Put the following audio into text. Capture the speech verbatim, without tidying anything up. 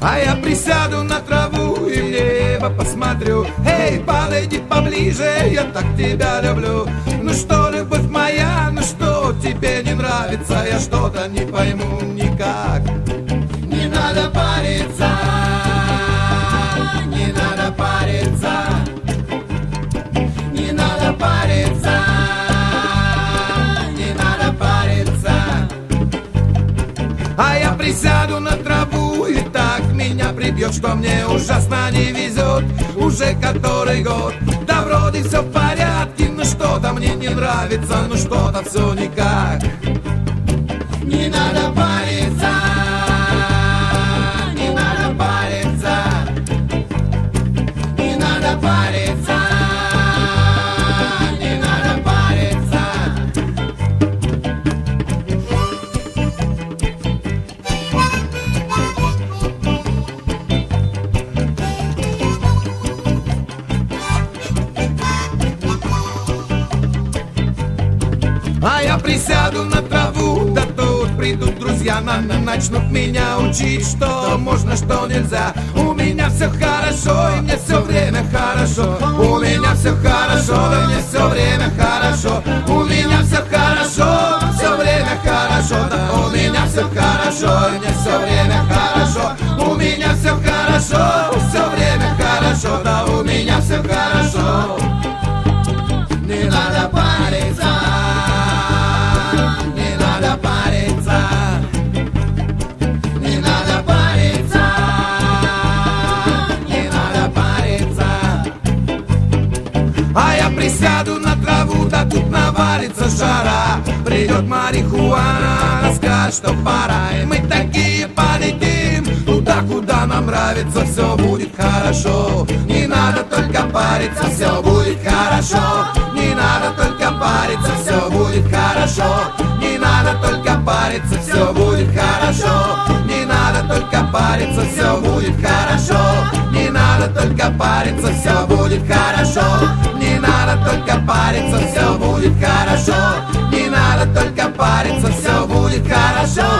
А я присяду на траву и в небо посмотрю. Эй, подойди поближе, я так тебя люблю. Ну что, любовь моя, ну что тебе не нравится? Я что-то не пойму никак. Не надо париться, не надо париться, не надо париться, не надо париться. А я присяду на траву и так меня прибьет, что мне ужасно не везет уже который год. Да вроде все в порядке, но что-то мне не нравится, ну что-то все никак. Не надо париться, не надо париться, не надо париться, не надо париться. А я присяду на траву, да тут придут друзья, на, на, начнут меня учить, что можно, что нельзя. У меня все хорошо, и мне все время хорошо. У меня все хорошо, и мне все время хорошо. У меня все хорошо, все время хорошо. Да у меня все хорошо, и мне все время хорошо. У меня все хорошо, все время хорошо. Да у меня все хорошо. Не надо париться, не надо париться, не надо париться, не надо париться. А я присяду на траву, да тут навалится жара. Придет марихуана, скажет, что пора. И мы такие полетим туда, куда нам нравится. Все будет хорошо, не надо только париться. Все будет хорошо, не надо только париться. Все будет хорошо, не надо только париться. Все будет хорошо, не надо только париться. Все будет хорошо, не надо только париться. Все будет хорошо, не надо только париться. Все будет хорошо, не надо только париться. Все будет хорошо.